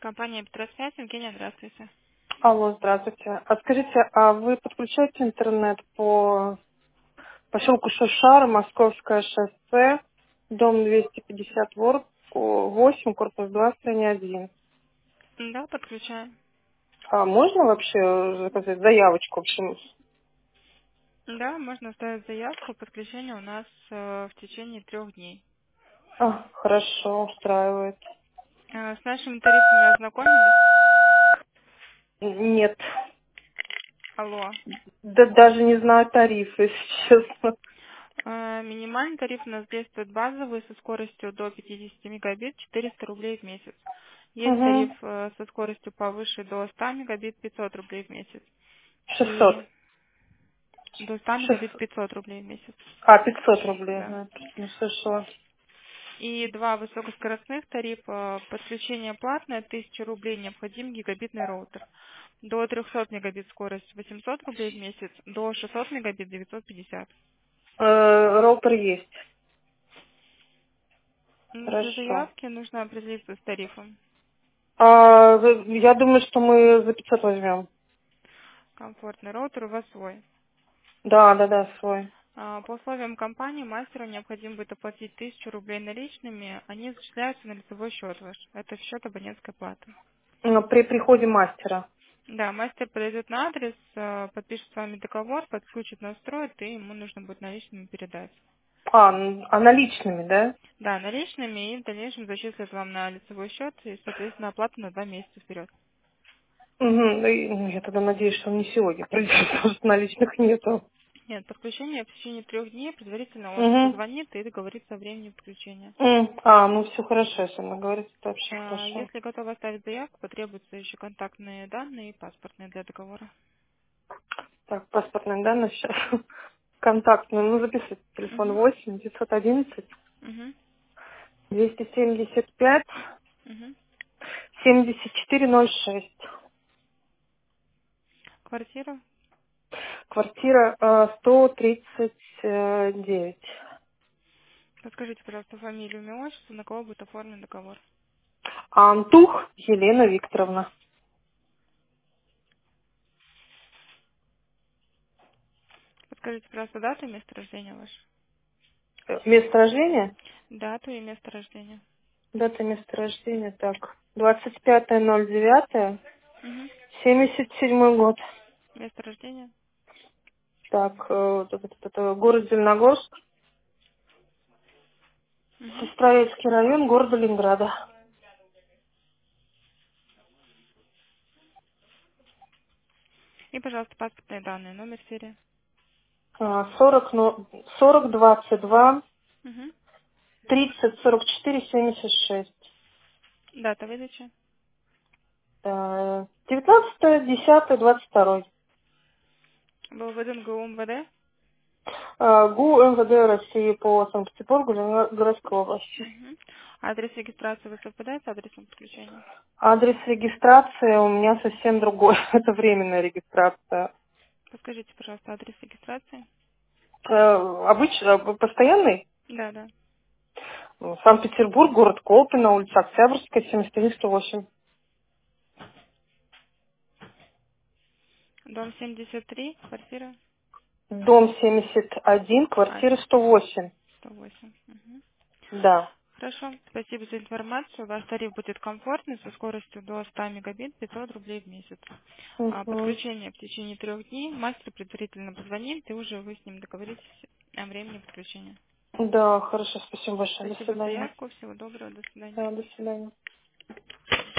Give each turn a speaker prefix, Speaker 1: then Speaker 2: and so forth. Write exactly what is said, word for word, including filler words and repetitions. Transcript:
Speaker 1: Компания Петросвязь, Евгения, здравствуйте.
Speaker 2: Алло, здравствуйте. А скажите, а вы подключаете интернет по поселку Шушар, Московское шоссе, дом двести пятьдесят восемь, корпус два, строение один?
Speaker 1: Да, подключаем.
Speaker 2: А можно вообще заказать заявочку, в общем?
Speaker 1: Да, можно оставить заявку. Подключение у нас э, в течение трех дней.
Speaker 2: А, хорошо, устраивает.
Speaker 1: Э, с нашими тарифами ознакомились?
Speaker 2: Н- Нет,
Speaker 1: Алло.
Speaker 2: да даже не знаю тарифы, если честно.
Speaker 1: Э, минимальный тариф у нас действует базовый со скоростью до пятидесяти мегабит, четыреста рублей в месяц. Есть тариф
Speaker 2: Угу.
Speaker 1: э, со скоростью повыше до ста мегабит, пятьсот рублей в месяц. И
Speaker 2: шестьсот.
Speaker 1: до ста мегабит,
Speaker 2: шестьсот.
Speaker 1: пятьсот рублей в месяц.
Speaker 2: А, пятьсот рублей,
Speaker 1: Да.
Speaker 2: ага, просто не слышала.
Speaker 1: И два высокоскоростных тарифа. Подключение платное, тысяча рублей, необходим гигабитный роутер. До трехсот мегабит скорость восемьсот рублей в месяц, до шестисот мегабит девятьсот пятьдесят.
Speaker 2: Э, роутер есть.
Speaker 1: М, Для
Speaker 2: Хорошо.
Speaker 1: заявки нужно определиться с тарифом.
Speaker 2: А, вы- я думаю, что мы за пятьсот возьмем.
Speaker 1: Комфортный роутер у вас свой.
Speaker 2: Да, да, да, свой.
Speaker 1: А, По условиям компании мастеру необходимо будет оплатить тысячу рублей наличными, они зачисляются на лицевой счет ваш. Это в счет абонентской платы.
Speaker 2: Ну, при приходе мастера.
Speaker 1: Да, мастер подойдет на адрес, э, подпишет с вами договор, подключит, настроит, и ему нужно будет наличными передать.
Speaker 2: А, н- а наличными, да?
Speaker 1: Да, наличными и в дальнейшем зачислят вам на лицевой счет и, соответственно, оплату на два месяца вперед.
Speaker 2: Угу. Ну, я тогда надеюсь, что он не сегодня придет, потому что наличных нету.
Speaker 1: Нет, подключение в течение трех дней предварительно он
Speaker 2: Угу.
Speaker 1: позвонит и договорится о времени подключения.
Speaker 2: А, ну все хорошо, если он говорит, это вообще
Speaker 1: А,
Speaker 2: хорошо.
Speaker 1: Если готовы оставить заявку, потребуются еще контактные данные и паспортные для договора.
Speaker 2: Так, паспортные данные сейчас. Контактные, ну записывайте. Телефон
Speaker 1: Угу.
Speaker 2: восемь девятьсот одиннадцать
Speaker 1: Угу.
Speaker 2: двести семьдесят пять
Speaker 1: Угу.
Speaker 2: семьдесят четыре ноль шесть.
Speaker 1: Квартира.
Speaker 2: Квартира э, сто тридцать девять.
Speaker 1: Подскажите, пожалуйста, фамилию, имя, отчество, на кого будет оформлен договор.
Speaker 2: Антух Елена Викторовна.
Speaker 1: Подскажите, пожалуйста, дату и место рождения ваше.
Speaker 2: Э, Место рождения?
Speaker 1: Дату и место рождения.
Speaker 2: Дата места рождения, так. двадцать пятое ноль девятое
Speaker 1: Угу.
Speaker 2: семьдесят седьмой год.
Speaker 1: Место рождения.
Speaker 2: Так, э, вот этот- это город Зеленогорск,
Speaker 1: Угу.
Speaker 2: Сестрорецкий район города Ленинграда.
Speaker 1: И, пожалуйста, паспортные данные, номер серии.
Speaker 2: А, сорок, ну, сорок двадцать два
Speaker 1: Угу.
Speaker 2: тридцать сорок четыре семьдесят шесть.
Speaker 1: Дата выдачи.
Speaker 2: Э, девятнадцатое десятое двадцать второй.
Speaker 1: Был выдан ГУ МВД.
Speaker 2: Э, ГУ МВД России по Санкт-Петербургу, Ленинградской области.
Speaker 1: Угу. Адрес регистрации вы совпадает с адресом подключения?
Speaker 2: Адрес регистрации у меня совсем другой. Это временная регистрация.
Speaker 1: Подскажите, пожалуйста, адрес регистрации.
Speaker 2: Э, обычно, э, постоянный?
Speaker 1: Да, да.
Speaker 2: Ну, Санкт-Петербург, город Колпино, улица Октябрьская, семьдесят один сто восемь.
Speaker 1: Дом семьдесят три, квартира.
Speaker 2: Дом семьдесят один,
Speaker 1: А,
Speaker 2: квартира сто восемь.
Speaker 1: сто восемь. Угу.
Speaker 2: Да.
Speaker 1: Хорошо, спасибо за информацию. Ваш тариф будет комфортный, со скоростью до ста мегабит, пятьсот рублей в месяц. А
Speaker 2: Мгм.
Speaker 1: подключение в течение трех дней. Мастер предварительно позвонит, и уже вы с ним договоритесь о времени подключения.
Speaker 2: Да, хорошо, спасибо большое. До
Speaker 1: Спасибо за
Speaker 2: свидания.
Speaker 1: заявку. Всего доброго. До свидания.
Speaker 2: Да, до свидания.